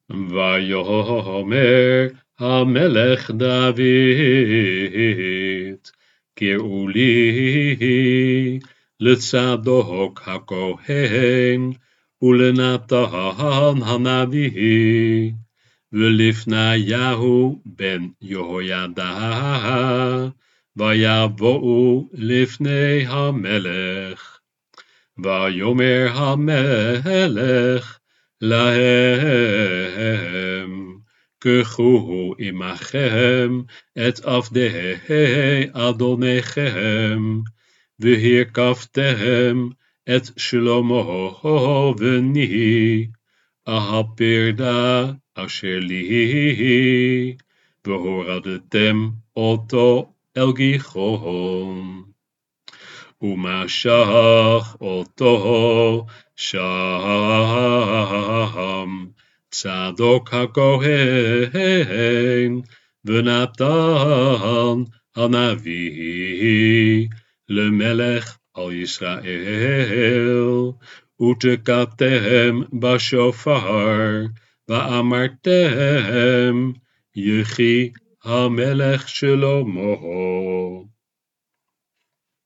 ויאמר המלך דוד, קראו לי לצדוק הכהן ולנתן הנביא ולפניהו בן יהוידע, ויבואו לפני המלך. ויאמר המלך להם, קחו עמכם את עבדי אדוניכם, והרכבתם את שלמה בני הפרדה אשר לי, והורדתם אותו אל גיחון. ומשך אותו שם צדוק הכהן ונתן הנביא למלך על ישראל, ותקעתם בשופר ואמרתם, יחי המלך שלמה.